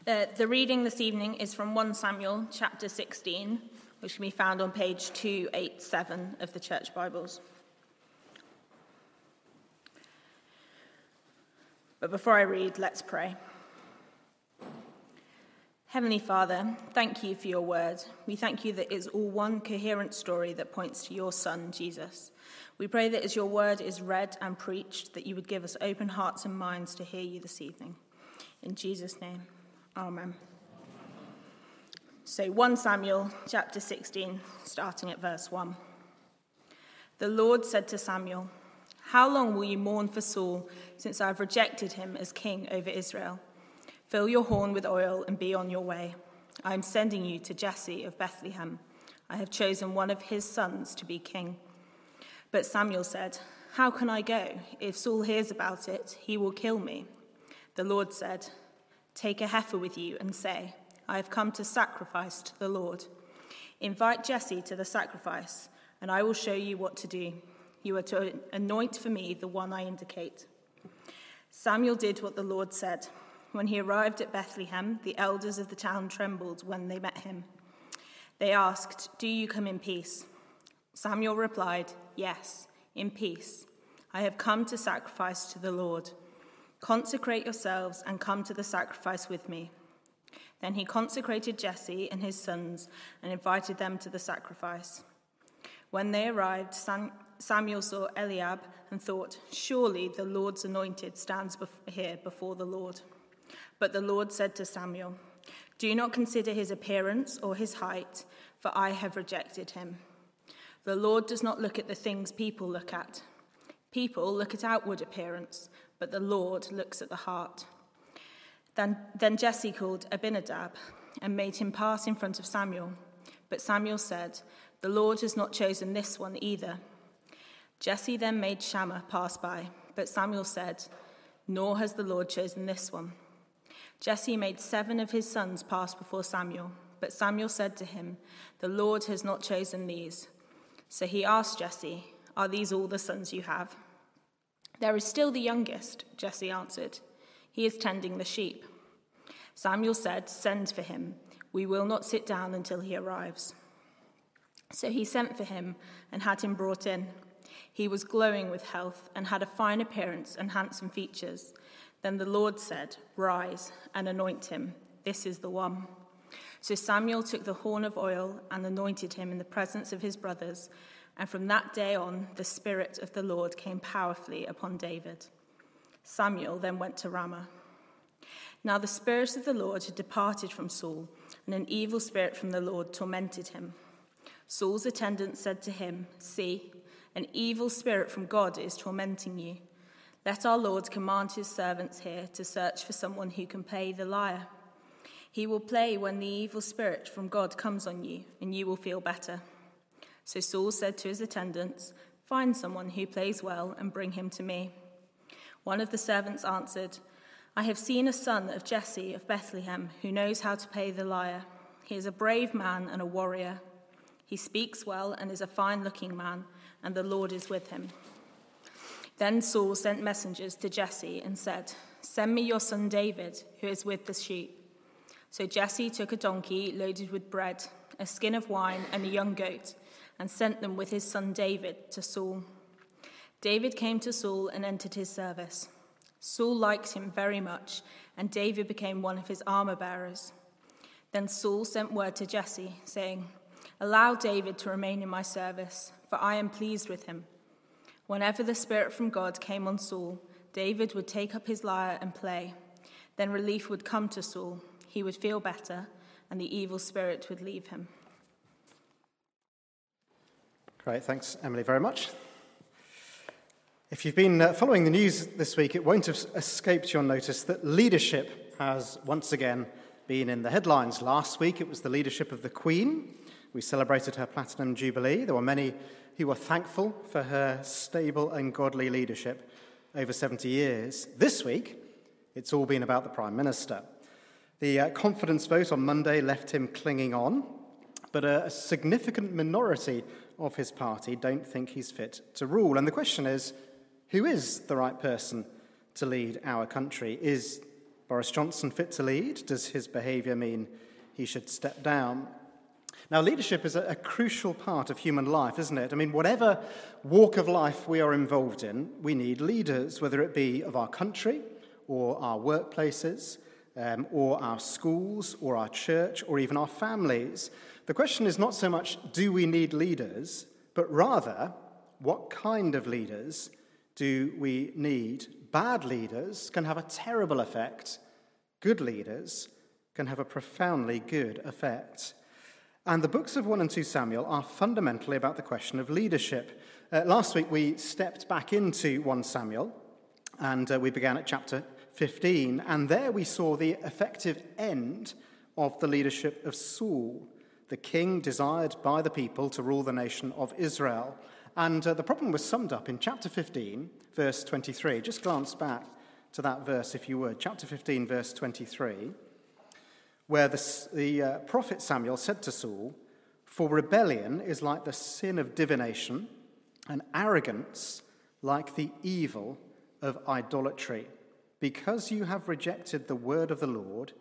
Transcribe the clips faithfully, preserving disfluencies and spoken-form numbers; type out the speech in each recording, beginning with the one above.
Uh, the reading this evening is from First Samuel chapter sixteen, which can be found on page two eighty-seven of the Church Bibles. But before I read, let's pray. Heavenly Father, thank you for your word. We thank you that it's all one coherent story that points to your Son, Jesus. We pray that as your word is read and preached, that you would give us open hearts and minds to hear you this evening. In Jesus' name, amen. So First Samuel chapter sixteen, starting at verse one. The Lord said to Samuel, "How long will you mourn for Saul, since I have rejected him as king over Israel? Fill your horn with oil and be on your way. I am sending you to Jesse of Bethlehem. I have chosen one of his sons to be king." But Samuel said, "How can I go? If Saul hears about it, he will kill me." The Lord said, "Take a heifer with you and say, 'I have come to sacrifice to the Lord.' Invite Jesse to the sacrifice, and I will show you what to do. You are to anoint for me the one I indicate." Samuel did what the Lord said. When he arrived at Bethlehem, the elders of the town trembled when they met him. They asked, "Do you come in peace?" Samuel replied, "Yes, in peace. I have come to sacrifice to the Lord. Consecrate yourselves and come to the sacrifice with me." Then he consecrated Jesse and his sons and invited them to the sacrifice. When they arrived, Sam- Samuel saw Eliab and thought, "Surely the Lord's anointed stands bef- here before the Lord." But the Lord said to Samuel, "Do not consider his appearance or his height, for I have rejected him. The Lord does not look at the things people look at. People look at outward appearance, but the Lord looks at the heart." Then, then Jesse called Abinadab and made him pass in front of Samuel. But Samuel said, "The Lord has not chosen this one either." Jesse then made Shammah pass by, but Samuel said, "Nor has the Lord chosen this one." Jesse made seven of his sons pass before Samuel, but Samuel said to him, "The Lord has not chosen these." So he asked Jesse, "Are these all the sons you have?" "There is still the youngest," Jesse answered. "He is tending the sheep." Samuel said, "Send for him. We will not sit down until he arrives." So he sent for him and had him brought in. He was glowing with health and had a fine appearance and handsome features. Then the Lord said, "Rise and anoint him. This is the one." So Samuel took the horn of oil and anointed him in the presence of his brothers, and from that day on the Spirit of the Lord came powerfully upon David. Samuel then went to Ramah. Now the Spirit of the Lord had departed from Saul, and an evil spirit from the Lord tormented him. Saul's attendants said to him, "See, an evil spirit from God is tormenting you. Let our Lord command his servants here to search for someone who can play the lyre. He will play when the evil spirit from God comes on you, and you will feel better." So Saul said to his attendants, "Find someone who plays well and bring him to me." One of the servants answered, "I have seen a son of Jesse of Bethlehem who knows how to play the lyre. He is a brave man and a warrior. He speaks well and is a fine-looking man, and the Lord is with him." Then Saul sent messengers to Jesse and said, "Send me your son David, who is with the sheep." So Jesse took a donkey loaded with bread, a skin of wine, and a young goat, and sent them with his son David to Saul. David came to Saul and entered his service. Saul liked him very much, and David became one of his armor-bearers. Then Saul sent word to Jesse, saying, "Allow David to remain in my service, for I am pleased with him." Whenever the Spirit from God came on Saul, David would take up his lyre and play. Then relief would come to Saul. He would feel better, and the evil spirit would leave him. Great, thanks, Emily, very much. If you've been uh, following the news this week, it won't have escaped your notice that leadership has once again been in the headlines. Last week, it was the leadership of the Queen. We celebrated her Platinum Jubilee. There were many who were thankful for her stable and godly leadership over seventy years. This week, it's all been about the Prime Minister. The uh, confidence vote on Monday left him clinging on, but a, a significant minority of his party don't think he's fit to rule. And the question is, who is the right person to lead our country? Is Boris Johnson fit to lead? Does his behaviour mean he should step down? Now, leadership is a, a crucial part of human life, isn't it? I mean, whatever walk of life we are involved in, we need leaders, whether it be of our country or our workplaces, um, or our schools or our church or even our families. The question is not so much, do we need leaders, but rather, what kind of leaders do we need? Bad leaders can have a terrible effect. Good leaders can have a profoundly good effect. And the books of First and Second Samuel are fundamentally about the question of leadership. Uh, last week we stepped back into First Samuel, and uh, we began at chapter fifteen, and there we saw the effective end of the leadership of Saul, the king desired by the people to rule the nation of Israel. And uh, the problem was summed up in chapter fifteen, verse twenty-three. Just glance back to that verse, if you would. Chapter fifteen, verse twenty-three. Where the, the uh, prophet Samuel said to Saul, "For rebellion is like the sin of divination, and arrogance like the evil of idolatry. Because you have rejected the word of the Lord,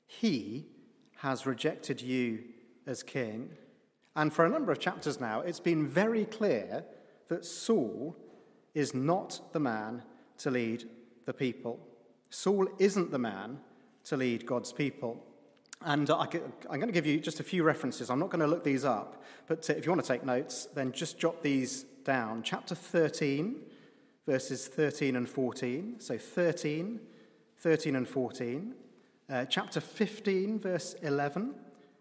he has rejected you as king." And for a number of chapters now, it's been very clear that Saul is not the man to lead the people. Saul isn't the man to lead God's people. And I could, I'm going to give you just a few references. I'm not going to look these up, but if you want to take notes, then just jot these down. Chapter thirteen, verses thirteen and fourteen. So thirteen, thirteen and fourteen. Uh, chapter fifteen, verse eleven,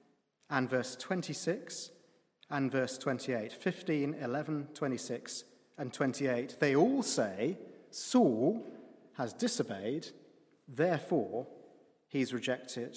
and verse twenty-six, and verse twenty-eight. fifteen, eleven, twenty-six, and twenty-eight. They all say, Saul has disobeyed, therefore he's rejected.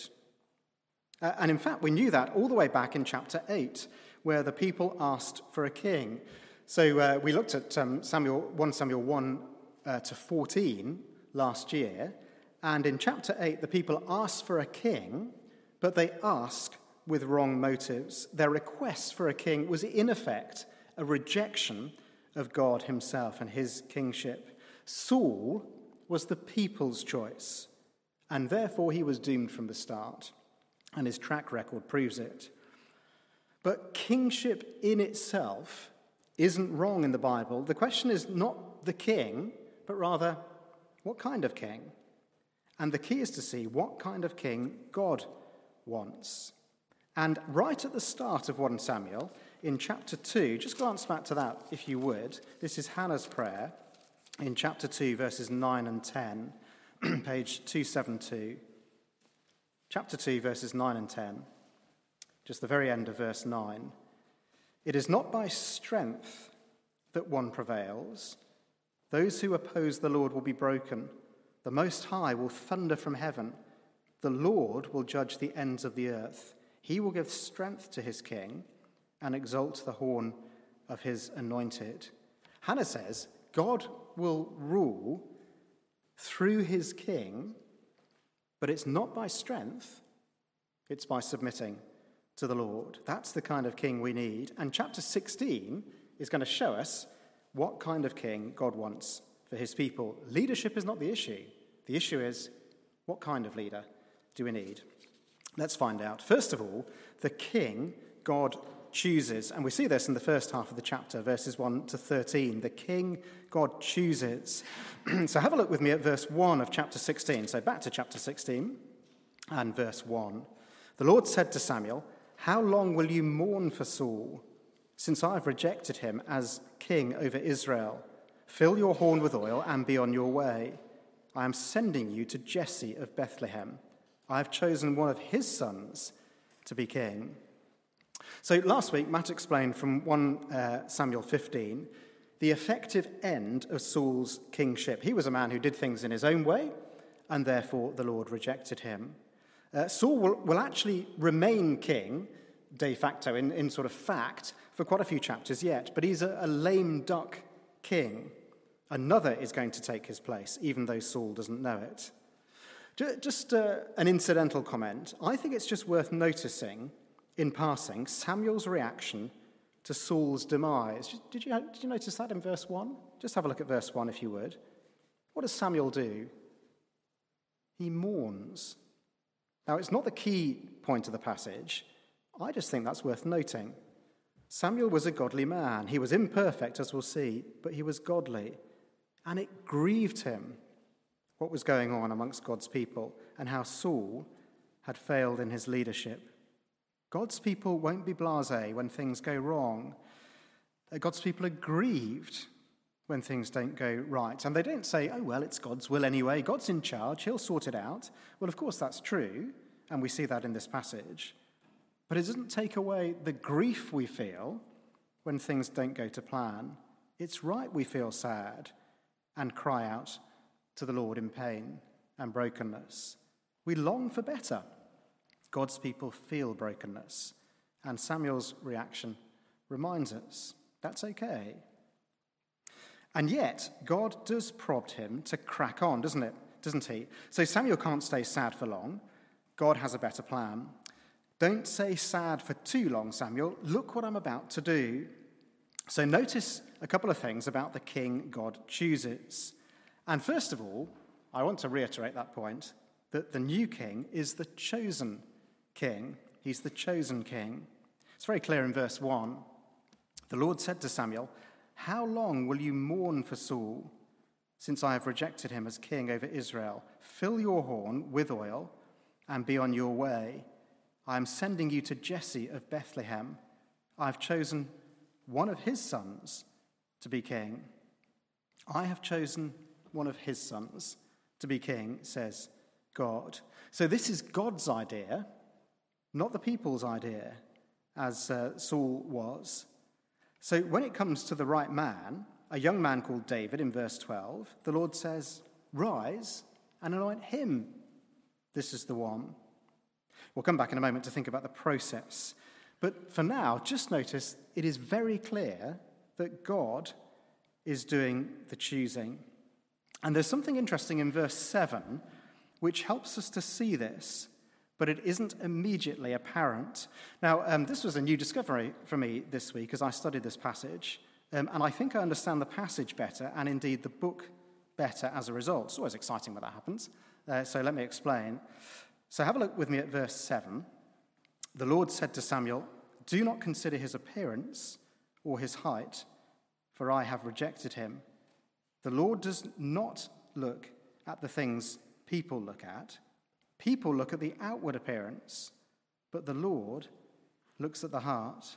Uh, and in fact, we knew that all the way back in chapter eight, where the people asked for a king. So uh, we looked at um, Samuel, First Samuel one uh, to fourteen last year, and in chapter eight, the people asked for a king, but they asked with wrong motives. Their request for a king was in effect a rejection of God himself and his kingship. Saul was the people's choice, and therefore he was doomed from the start. And his track record proves it. But kingship in itself isn't wrong in the Bible. The question is not the king, but rather, what kind of king? And the key is to see what kind of king God wants. And right at the start of First Samuel, in chapter two, just glance back to that if you would. This is Hannah's prayer in chapter two, verses nine and ten, page two seventy-two. Chapter two, verses nine and ten, just the very end of verse nine. "It is not by strength that one prevails. Those who oppose the Lord will be broken. The Most High will thunder from heaven. The Lord will judge the ends of the earth. He will give strength to his king and exalt the horn of his anointed." Hannah says God will rule through his king, but it's not by strength, it's by submitting to the Lord. That's the kind of king we need. And chapter sixteen is going to show us what kind of king God wants for his people. Leadership is not the issue. The issue is, what kind of leader do we need? Let's find out. First of all, the king God chooses. And we see this in the first half of the chapter, verses one to thirteen. The king God chooses. So have a look with me at verse one of chapter sixteen. So back to chapter sixteen and verse one. "The Lord said to Samuel, 'How long will you mourn for Saul, since I have rejected him as king over Israel? Fill your horn with oil and be on your way. I am sending you to Jesse of Bethlehem. I have chosen one of his sons to be king.'" So last week, Matt explained from First Samuel fifteen the effective end of Saul's kingship. He was a man who did things in his own way, and therefore the Lord rejected him. Uh, Saul will, will actually remain king, de facto, in, in sort of fact, for quite a few chapters yet, but he's a, a lame duck king. Another is going to take his place, even though Saul doesn't know it. Just uh, an incidental comment. I think it's just worth noticing, in passing, Samuel's reaction to Saul's demise. Did you, did you notice that in verse one? Just have a look at verse one, if you would. What does Samuel do? He mourns. Now, it's not the key point of the passage. I just think that's worth noting. Samuel was a godly man. He was imperfect, as we'll see, but he was godly. And it grieved him what was going on amongst God's people and how Saul had failed in his leadership. God's people won't be blasé when things go wrong. God's people are grieved when things don't go right. And they don't say, oh, well, it's God's will anyway. God's in charge. He'll sort it out. Well, of course, that's true. And we see that in this passage. But it doesn't take away the grief we feel when things don't go to plan. It's right we feel sad and cry out to the Lord in pain and brokenness. We long for better. God's people feel brokenness. And Samuel's reaction reminds us that's okay. And yet, God does prompt him to crack on, doesn't it? Doesn't he? So Samuel can't stay sad for long. God has a better plan. Don't stay sad for too long, Samuel. Look what I'm about to do. So notice a couple of things about the king God chooses. And first of all, I want to reiterate that point, that the new king is the chosen king. He's the chosen king. It's very clear in verse one. The Lord said to Samuel, how long will you mourn for Saul, since I have rejected him as king over Israel? Fill your horn with oil and be on your way. I am sending you to Jesse of Bethlehem. I have chosen one of his sons to be king. I have chosen one of his sons to be king, says God. So this is God's idea, not the people's idea, as uh, Saul was. So when it comes to the right man, a young man called David in verse twelve, the Lord says, rise and anoint him. This is the one. We'll come back in a moment to think about the process. But for now, just notice it is very clear that God is doing the choosing. And there's something interesting in verse seven which helps us to see this, but it isn't immediately apparent. Now, um, this was a new discovery for me this week as I studied this passage, um, and I think I understand the passage better, and indeed the book better as a result. It's always exciting when that happens, uh, so let me explain. So have a look with me at verse seven. The Lord said to Samuel, do not consider his appearance or his height, for I have rejected him. The Lord does not look at the things people look at. People look at the outward appearance, but the Lord looks at the heart.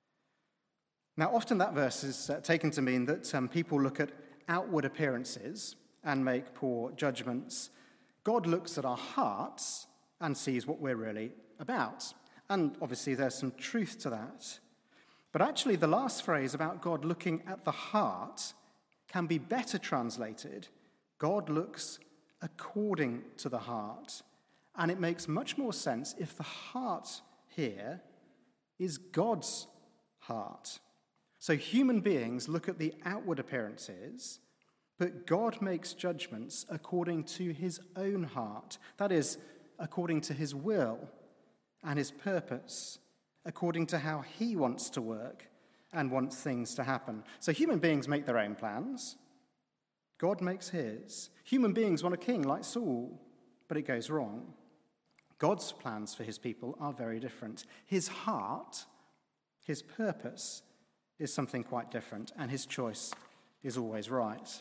Now, often that verse is uh, taken to mean that um, people look at outward appearances and make poor judgments. God looks at our hearts and sees what we're really about. And obviously there's some truth to that. But actually the last phrase about God looking at the heart can be better translated. God looks according to the heart. And it makes much more sense if the heart here is God's heart. So human beings look at the outward appearances, but God makes judgments according to his own heart. That is, according to his will and his purpose, according to how he wants to work and wants things to happen. So human beings make their own plans. God makes his. Human beings want a king like Saul, but it goes wrong. God's plans for his people are very different. His heart, his purpose, is something quite different, and his choice is always right.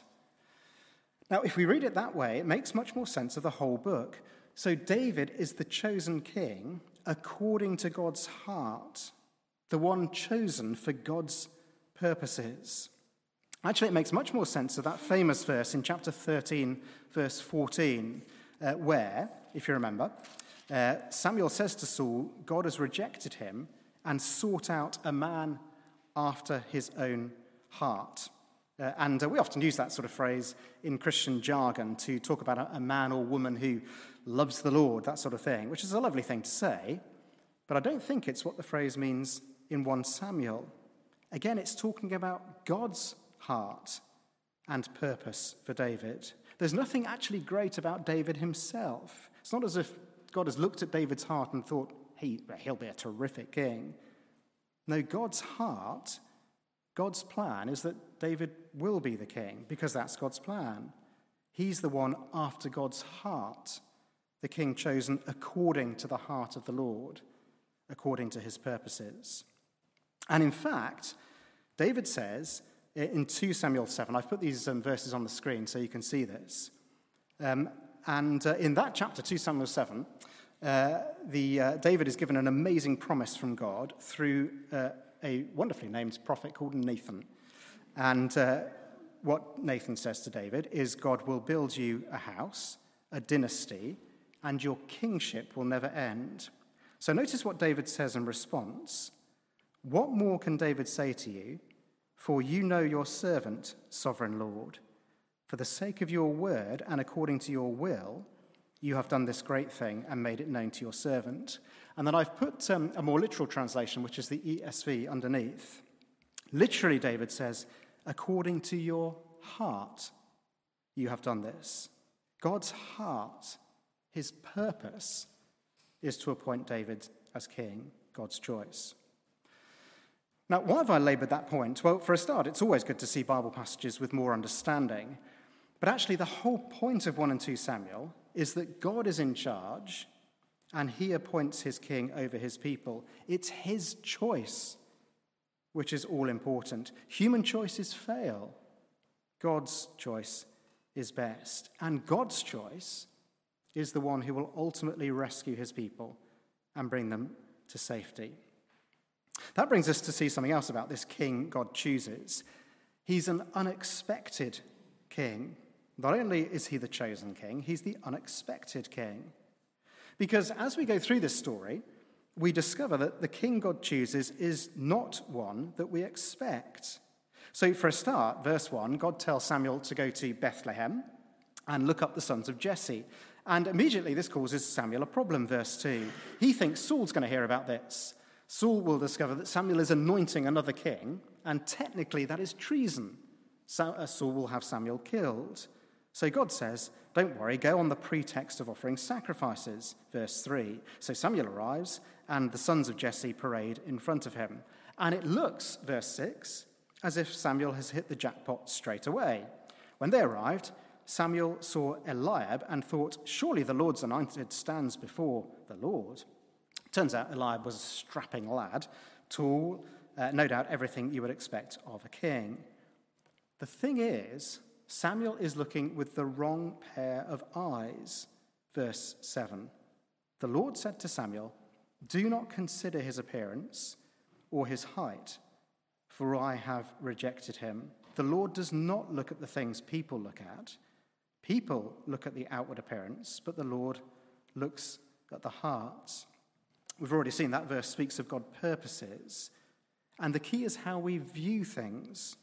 Now, if we read it that way, it makes much more sense of the whole book. So David is the chosen king according to God's heart, the one chosen for God's purposes. Actually, it makes much more sense of that famous verse in chapter thirteen, verse fourteen, uh, where, if you remember, uh, Samuel says to Saul, God has rejected him and sought out a man after his own heart. Uh, and uh, we often use that sort of phrase in Christian jargon to talk about a, a man or woman who loves the Lord, that sort of thing, which is a lovely thing to say, but I don't think it's what the phrase means in First Samuel. Again, it's talking about God's heart and purpose for David. There's nothing actually great about David himself. It's not as if God has looked at David's heart and thought, hey, he'll be a terrific king. No, God's heart, God's plan is that David will be the king, because that's God's plan. He's the one after God's heart, the king chosen according to the heart of the Lord, according to his purposes. And in fact, David says in Second Samuel seven, I've put these um, verses on the screen so you can see this. Um, and uh, in that chapter, Second Samuel seven, uh, the, uh, David is given an amazing promise from God through uh, a wonderfully named prophet called Nathan. And uh, what Nathan says to David is, God will build you a house, a dynasty, and your kingship will never end. So notice what David says in response. What more can David say to you? For you know your servant, sovereign Lord. For the sake of your word and according to your will, you have done this great thing and made it known to your servant. And then I've put um, a more literal translation, which is the E S V underneath. Literally, David says, according to your heart, you have done this. God's heart, his purpose, is to appoint David as king, God's choice. Now, why have I laboured that point? Well, for a start, it's always good to see Bible passages with more understanding. But actually, the whole point of First and Second Samuel is that God is in charge and he appoints his king over his people. It's his choice which is all important. Human choices fail. God's choice is best. And God's choice is the one who will ultimately rescue his people and bring them to safety. That brings us to see something else about this king God chooses. He's an unexpected king. Not only is he the chosen king, he's the unexpected king. Because as we go through this story, we discover that the king God chooses is not one that we expect. So for a start, verse one, God tells Samuel to go to Bethlehem and look up the sons of Jesse. And immediately this causes Samuel a problem, verse two. He thinks Saul's going to hear about this. Saul will discover that Samuel is anointing another king, and technically that is treason. So, Saul will have Samuel killed. So God says, don't worry, go on the pretext of offering sacrifices, verse three. So Samuel arrives, and the sons of Jesse parade in front of him. And it looks, verse six, as if Samuel has hit the jackpot straight away. When they arrived, Samuel saw Eliab and thought, surely the Lord's anointed stands before the Lord. Turns out Eliab was a strapping lad, tall, uh, no doubt everything you would expect of a king. The thing is, Samuel is looking with the wrong pair of eyes. Verse seven. The Lord said to Samuel, do not consider his appearance or his height, for I have rejected him. The Lord does not look at the things people look at. People look at the outward appearance, but the Lord looks at the heart. We've already seen that verse speaks of God's purposes. And the key is how we view things.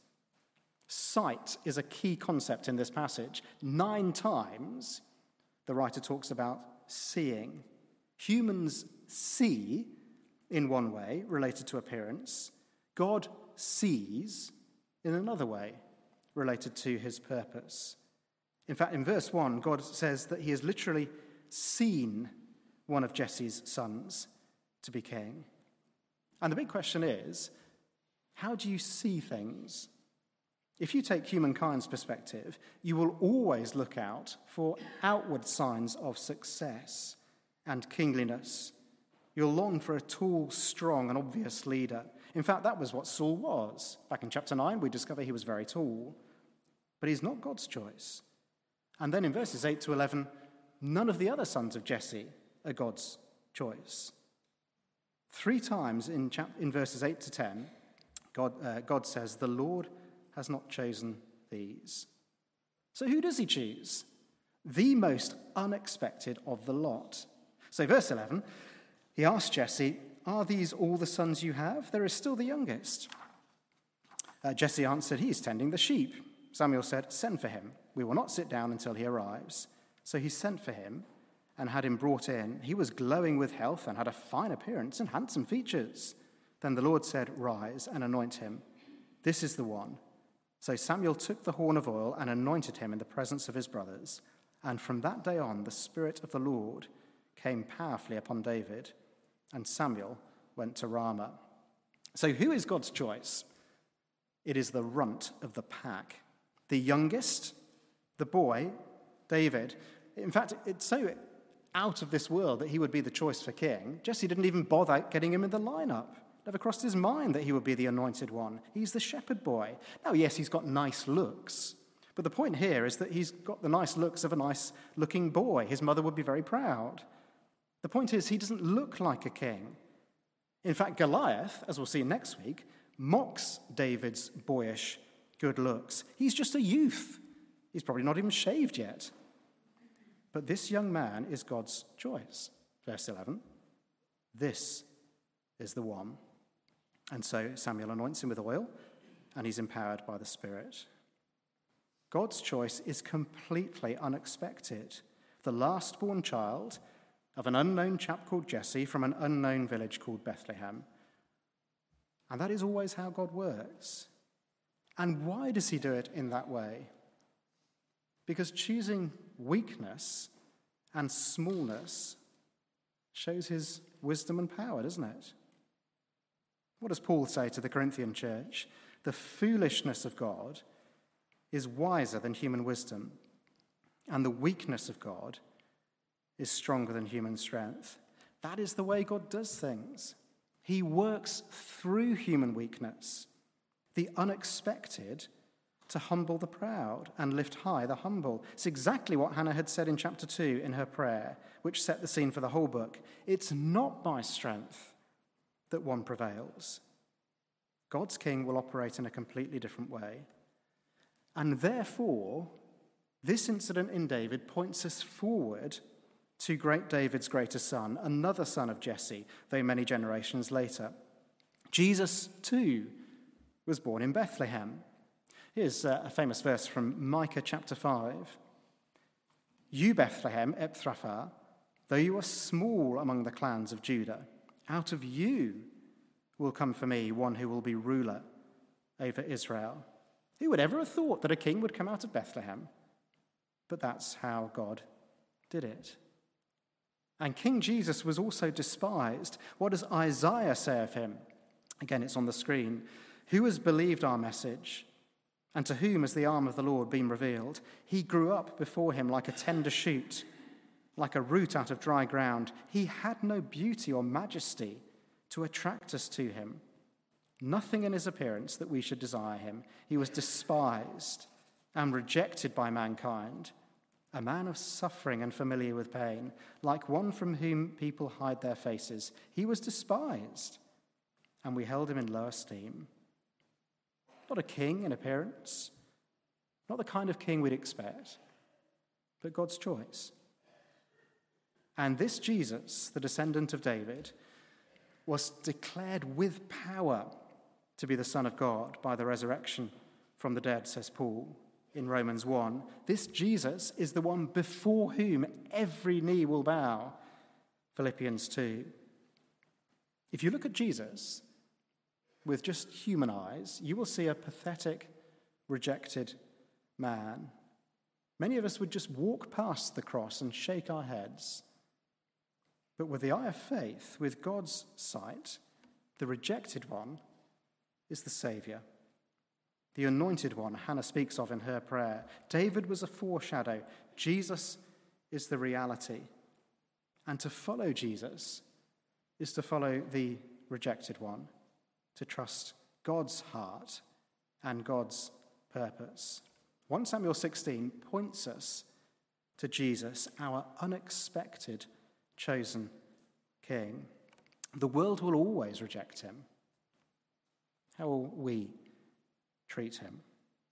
Sight is a key concept in this passage. Nine times the writer talks about seeing. Humans see in one way, related to appearance. God sees in another way, related to his purpose. In fact, in verse one, God says that he has literally seen one of Jesse's sons to be king. And the big question is, how do you see things? If you take humankind's perspective, you will always look out for outward signs of success and kingliness. You'll long for a tall, strong, and obvious leader. In fact, that was what Saul was. Back in chapter nine, we discover he was very tall. But he's not God's choice. And then in verses eight to eleven, none of the other sons of Jesse are God's choice. Three times in, chap- in verses eight to ten, God, uh, God says, the Lord has not chosen these. So who does he choose? The most unexpected of the lot. So verse eleven, he asked Jesse, are these all the sons you have? There is still the youngest. Uh, Jesse answered, he is tending the sheep. Samuel said, send for him. We will not sit down until he arrives. So he sent for him and had him brought in. He was glowing with health and had a fine appearance and handsome features. Then the Lord said, rise and anoint him. This is the one. So Samuel took the horn of oil and anointed him in the presence of his brothers. And from that day on, the Spirit of the Lord came powerfully upon David, and Samuel went to Ramah. So who is God's choice? It is the runt of the pack, the youngest, the boy, David. In fact, it's so out of this world that he would be the choice for king. Jesse didn't even bother getting him in the lineup. Never crossed his mind that he would be the anointed one. He's the shepherd boy. Now, yes, he's got nice looks, but the point here is that he's got the nice looks of a nice-looking boy. His mother would be very proud. The point is, he doesn't look like a king. In fact, Goliath, as we'll see next week, mocks David's boyish good looks. He's just a youth. He's probably not even shaved yet. But this young man is God's choice. Verse eleven, this is the one. And so Samuel anoints him with oil, and he's empowered by the Spirit. God's choice is completely unexpected. The last-born child of an unknown chap called Jesse from an unknown village called Bethlehem. And that is always how God works. And why does he do it in that way? Because choosing weakness and smallness shows his wisdom and power, doesn't it? What does Paul say to the Corinthian church? The foolishness of God is wiser than human wisdom, and the weakness of God is stronger than human strength. That is the way God does things. He works through human weakness, the unexpected, to humble the proud and lift high the humble. It's exactly what Hannah had said in chapter two in her prayer, which set the scene for the whole book. It's not by strength that one prevails. God's king will operate in a completely different way. And therefore, this incident in David points us forward to great David's greater son, another son of Jesse, though many generations later. Jesus, too, was born in Bethlehem. Here's a famous verse from Micah chapter five. You, Bethlehem, Ephrathah, though you are small among the clans of Judah, out of you will come for me one who will be ruler over Israel. Who would ever have thought that a king would come out of Bethlehem? But that's how God did it. And King Jesus was also despised. What does Isaiah say of him? Again, it's on the screen. Who has believed our message? And to whom has the arm of the Lord been revealed? He grew up before him like a tender shoot, like a root out of dry ground. He had no beauty or majesty to attract us to him. Nothing in his appearance that we should desire him. He was despised and rejected by mankind, a man of suffering and familiar with pain, like one from whom people hide their faces. He was despised, and we held him in low esteem. Not a king in appearance, not the kind of king we'd expect, but God's choice. And this Jesus, the descendant of David, was declared with power to be the Son of God by the resurrection from the dead, says Paul in Romans one. This Jesus is the one before whom every knee will bow, Philippians two. If you look at Jesus with just human eyes, you will see a pathetic, rejected man. Many of us would just walk past the cross and shake our heads. But with the eye of faith, with God's sight, the rejected one is the Saviour. The anointed one Hannah speaks of in her prayer. David was a foreshadow. Jesus is the reality. And to follow Jesus is to follow the rejected one, to trust God's heart and God's purpose. First Samuel sixteen points us to Jesus, our unexpected chosen king. The world will always reject him. How will we treat him?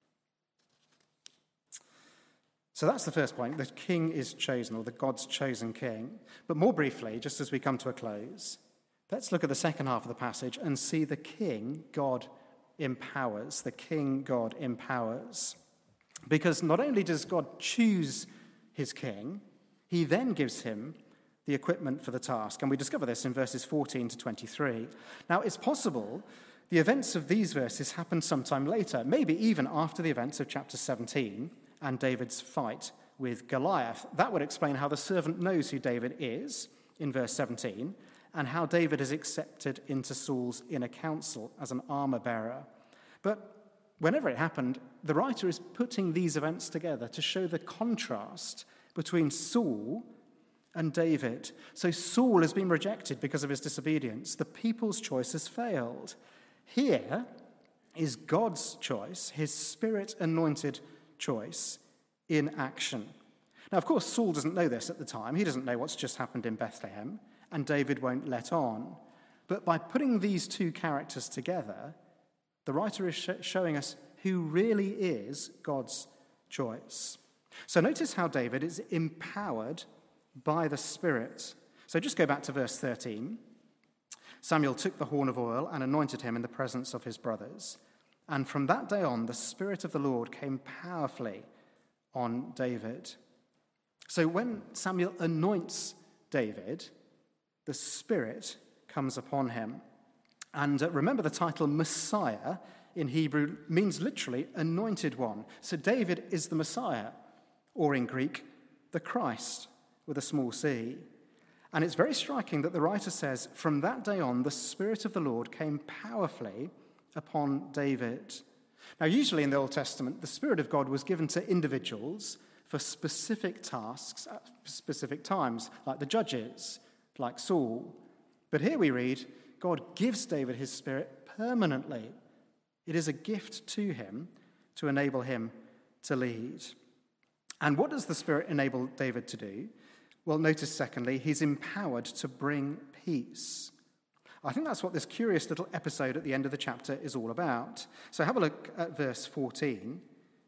So that's the first point. The king is chosen, or the God's chosen king. But more briefly, just as we come to a close, let's look at the second half of the passage and see the king God empowers. The king God empowers. Because not only does God choose his king, he then gives him the equipment for the task. And we discover this in verses fourteen to twenty-three. Now, it's possible the events of these verses happened sometime later, maybe even after the events of chapter seventeen and David's fight with Goliath. That would explain how the servant knows who David is in verse seventeen, and how David is accepted into Saul's inner council as an armor bearer. But whenever it happened, the writer is putting these events together to show the contrast between Saul and David. So Saul has been rejected because of his disobedience. The people's choice has failed. Here is God's choice, his Spirit-anointed choice in action. Now, of course, Saul doesn't know this at the time. He doesn't know what's just happened in Bethlehem, and David won't let on. But by putting these two characters together, the writer is sh- showing us who really is God's choice. So notice how David is empowered by the Spirit. So just go back to verse thirteen. Samuel took the horn of oil and anointed him in the presence of his brothers. And from that day on, the Spirit of the Lord came powerfully on David. So when Samuel anoints David, the Spirit comes upon him. And uh, remember, the title Messiah in Hebrew means literally anointed one. So David is the Messiah, or in Greek, the Christ, with a small c. And it's very striking that the writer says, from that day on, the Spirit of the Lord came powerfully upon David. Now, usually in the Old Testament, the Spirit of God was given to individuals for specific tasks at specific times, like the judges, like Saul. But here we read, God gives David his Spirit permanently. It is a gift to him to enable him to lead. And what does the Spirit enable David to do? Well, notice secondly, he's empowered to bring peace. I think that's what this curious little episode at the end of the chapter is all about. So have a look at verse fourteen.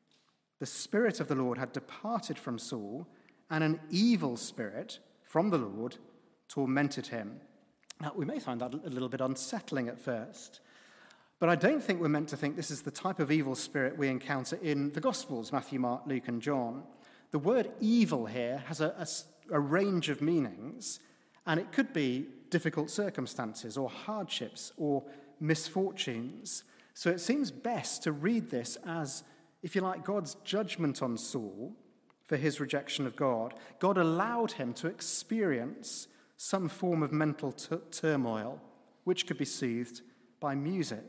The Spirit of the Lord had departed from Saul, and an evil spirit from the Lord tormented him. Now, we may find that a little bit unsettling at first, but I don't think we're meant to think this is the type of evil spirit we encounter in the Gospels, Matthew, Mark, Luke, and John. The word evil here has a, a, a range of meanings, and it could be difficult circumstances or hardships or misfortunes. So it seems best to read this as, if you like, God's judgment on Saul for his rejection of God. God allowed him to experience some form of mental t- turmoil, which could be soothed by music.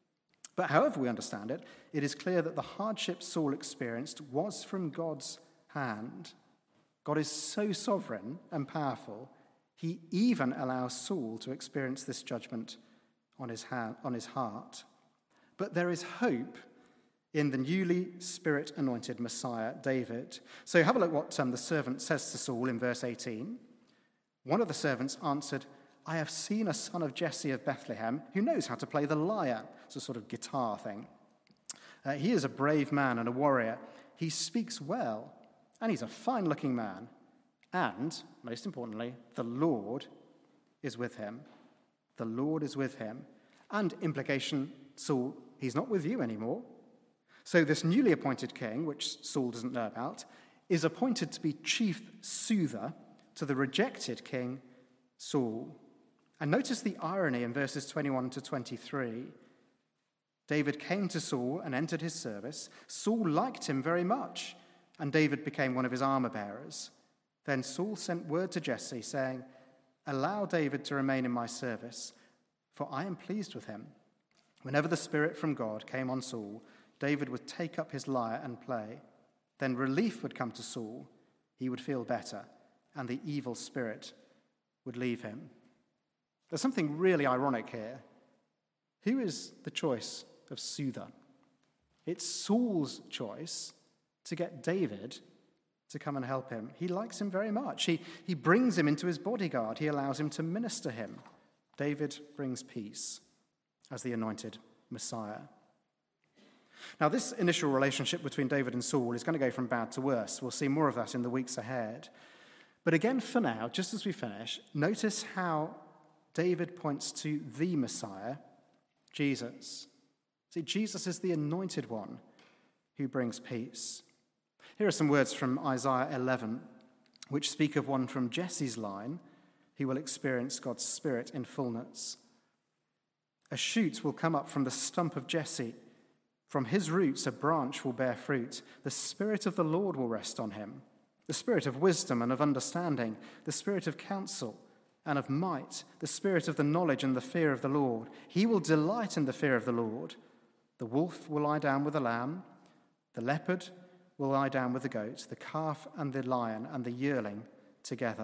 But however we understand it, it is clear that the hardship Saul experienced was from God's hand. God is so sovereign and powerful, he even allows Saul to experience this judgment on his, hand, on his heart. But there is hope in the newly Spirit-anointed Messiah, David. So have a look what um, the servant says to Saul in verse eighteen. One of the servants answered, I have seen a son of Jesse of Bethlehem who knows how to play the lyre. It's a sort of guitar thing. Uh, he is a brave man and a warrior. He speaks well, and he's a fine-looking man. And, most importantly, the Lord is with him. The Lord is with him. And implication, Saul, he's not with you anymore. So this newly appointed king, which Saul doesn't know about, is appointed to be chief soother to the rejected king, Saul. And notice the irony in verses twenty-one to twenty-three. David came to Saul and entered his service. Saul liked him very much, and David became one of his armor bearers. Then Saul sent word to Jesse, saying, allow David to remain in my service, for I am pleased with him. Whenever the Spirit from God came on Saul, David would take up his lyre and play. Then relief would come to Saul. He would feel better, and the evil spirit would leave him. There's something really ironic here. Who is the choice of soother? It's Saul's choice to get David to come and help him. He likes him very much. He, he brings him into his bodyguard. He allows him to minister him. David brings peace as the anointed Messiah. Now, this initial relationship between David and Saul is going to go from bad to worse. We'll see more of that in the weeks ahead. But again, for now, just as we finish, notice how David points to the Messiah, Jesus. See, Jesus is the anointed one who brings peace. Here are some words from Isaiah eleven, which speak of one from Jesse's line who will experience God's Spirit in fullness. A shoot will come up from the stump of Jesse. From his roots a branch will bear fruit. The Spirit of the Lord will rest on him, the Spirit of wisdom and of understanding, the Spirit of counsel and of might, the Spirit of the knowledge and the fear of the Lord. He will delight in the fear of the Lord. The wolf will lie down with the lamb, the leopard will lie down with the goat, the calf and the lion and the yearling together,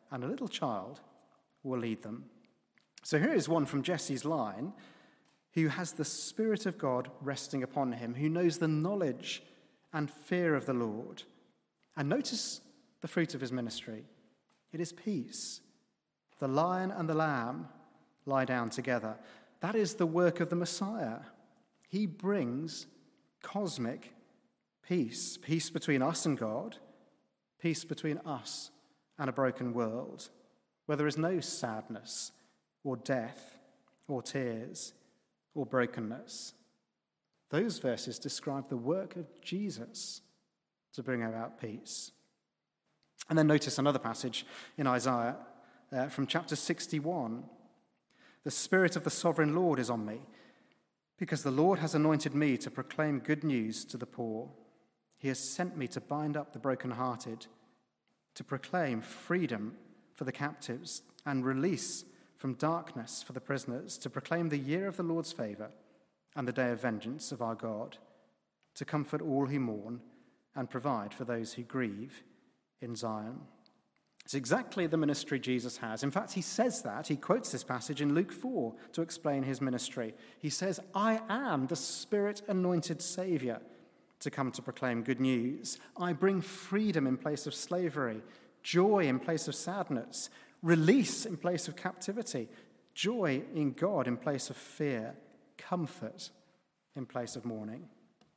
and a little child will lead them. So here is one from Jesse's line who has the Spirit of God resting upon him, who knows the knowledge and fear of the Lord. And notice the fruit of his ministry. It is peace. The lion and the lamb lie down together. That is the work of the Messiah. He brings cosmic peace, peace between us and God, peace between us and a broken world, where there is no sadness or death or tears or brokenness. Those verses describe the work of Jesus to bring about peace. And then notice another passage in Isaiah uh, from chapter sixty-one. The Spirit of the Sovereign Lord is on me, because the Lord has anointed me to proclaim good news to the poor. He has sent me to bind up the brokenhearted, to proclaim freedom for the captives and release from darkness for the prisoners, to proclaim the year of the Lord's favour and the day of vengeance of our God, to comfort all who mourn and provide for those who grieve in Zion. It's exactly the ministry Jesus has. In fact, he says that. He quotes this passage in Luke four to explain his ministry. He says, I am the Spirit-anointed Saviour to come to proclaim good news. I bring freedom in place of slavery, joy in place of sadness, release in place of captivity, joy in God in place of fear, comfort in place of mourning.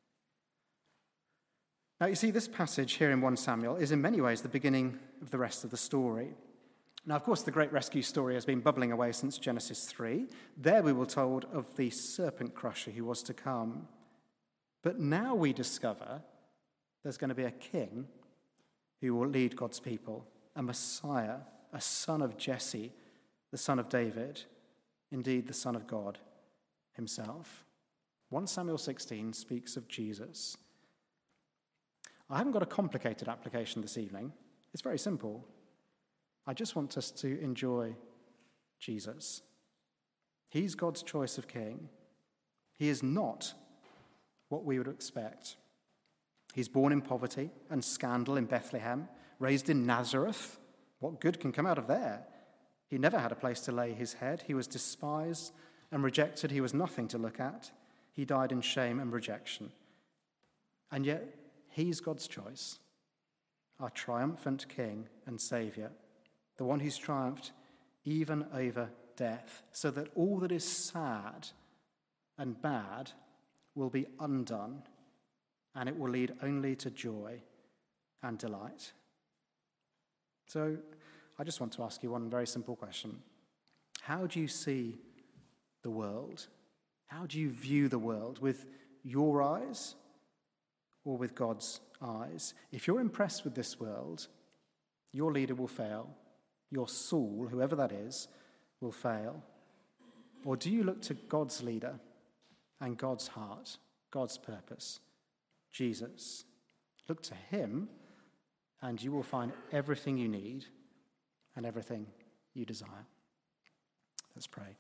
Now, you see, this passage here in First Samuel is in many ways the beginning of the rest of the story. Now, of course, the great rescue story has been bubbling away since Genesis three. There we were told of the serpent crusher who was to come. But now we discover there's going to be a king who will lead God's people, a Messiah, a son of Jesse, the son of David, indeed the Son of God himself. First Samuel sixteen speaks of Jesus. I haven't got a complicated application this evening. It's very simple. I just want us to enjoy Jesus. He's God's choice of king. He is not what we would expect. He's born in poverty and scandal in Bethlehem, raised in Nazareth. What good can come out of there? He never had a place to lay his head. He was despised and rejected. He was nothing to look at. He died in shame and rejection. And yet, he's God's choice, our triumphant King and Saviour, the one who's triumphed even over death, so that all that is sad and bad will be undone, and it will lead only to joy and delight. So I just want to ask you one very simple question. How do you see the world? How do you view the world? With your eyes or with God's eyes? If you're impressed with this world, your leader will fail. Your Saul, whoever that is, will fail. Or do you look to God's leader and God's heart, God's purpose, Jesus? Look to him, and you will find everything you need and everything you desire. Let's pray.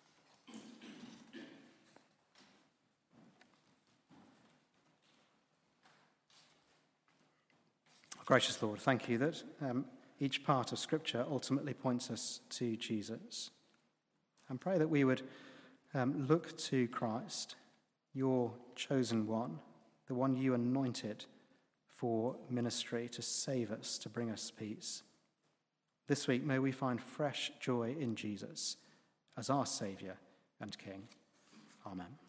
Gracious Lord, thank you that um, each part of Scripture ultimately points us to Jesus. And pray that we would um, look to Christ, your chosen one, the one you anointed for ministry to save us, to bring us peace. This week, may we find fresh joy in Jesus as our Saviour and King. Amen.